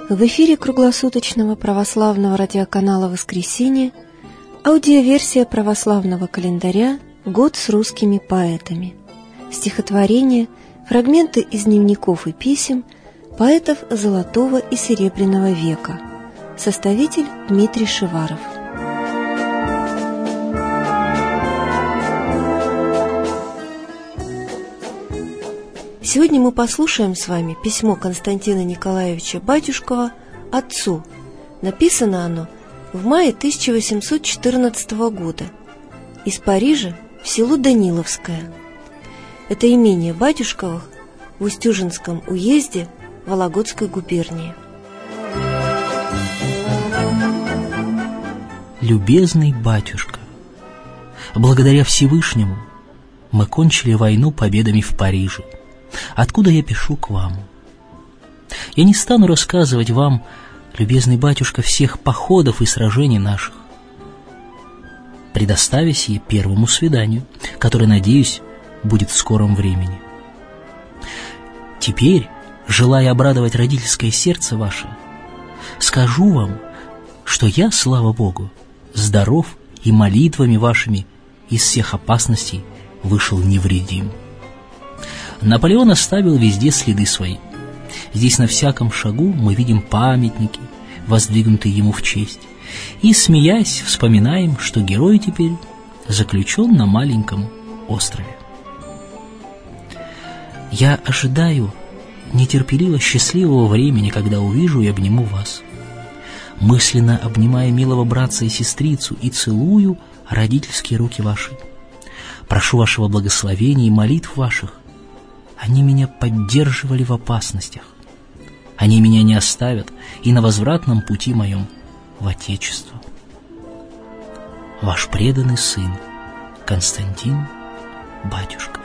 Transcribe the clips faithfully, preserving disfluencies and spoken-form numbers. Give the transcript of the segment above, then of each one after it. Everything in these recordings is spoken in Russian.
В эфире круглосуточного православного радиоканала «Воскресенье» аудиоверсия православного календаря «Год с русскими поэтами». Стихотворения, фрагменты из дневников и писем поэтов Золотого и Серебряного века. Составитель Дмитрий Шиваров. Сегодня мы послушаем с вами письмо Константина Николаевича Батюшкова отцу. Написано оно в мае тысяча восемьсот четырнадцатого года из Парижа в село Даниловское. Это имение Батюшковых в Устюжинском уезде Вологодской губернии. Любезный батюшка, благодаря Всевышнему мы кончили войну победами в Париже, откуда я пишу к вам. Я не стану рассказывать вам, любезный батюшка, всех походов и сражений наших, предоставя сие первому свиданию, которое, надеюсь, будет в скором времени. Теперь, желая обрадовать родительское сердце ваше, скажу вам, что я, слава Богу, здоров и молитвами вашими из всех опасностей вышел невредим. Наполеон оставил везде следы свои. Здесь на всяком шагу мы видим памятники, воздвигнутые ему в честь, и, смеясь, вспоминаем, что герой теперь заключен на маленьком острове. Я ожидаю нетерпеливо счастливого времени, когда увижу и обниму вас. Мысленно обнимая милого братца и сестрицу и целую родительские руки ваши. Прошу вашего благословения и молитв ваших. Они меня поддерживали в опасностях. Они меня не оставят и на возвратном пути моем в Отечество. Ваш преданный сын Константин Батюшков.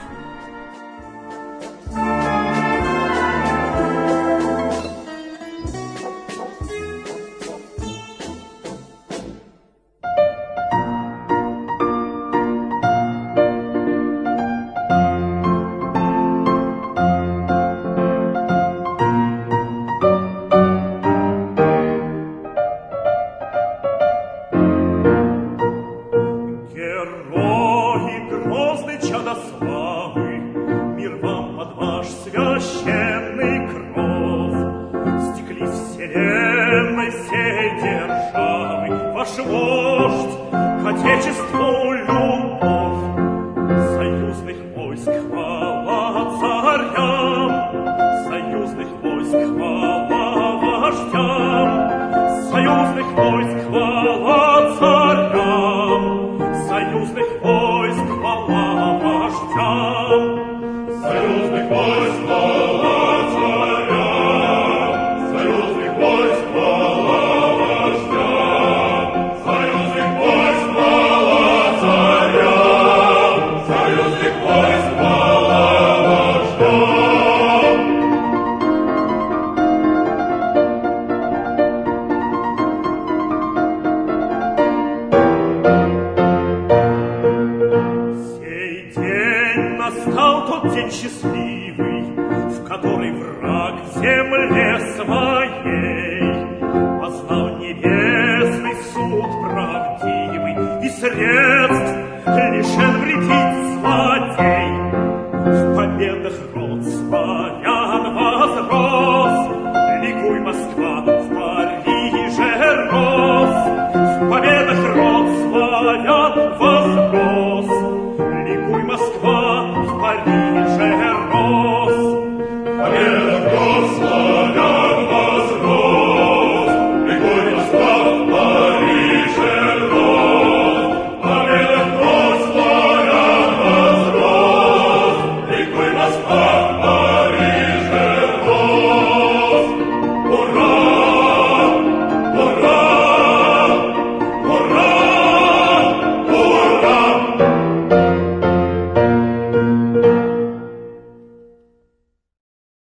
В победах род своя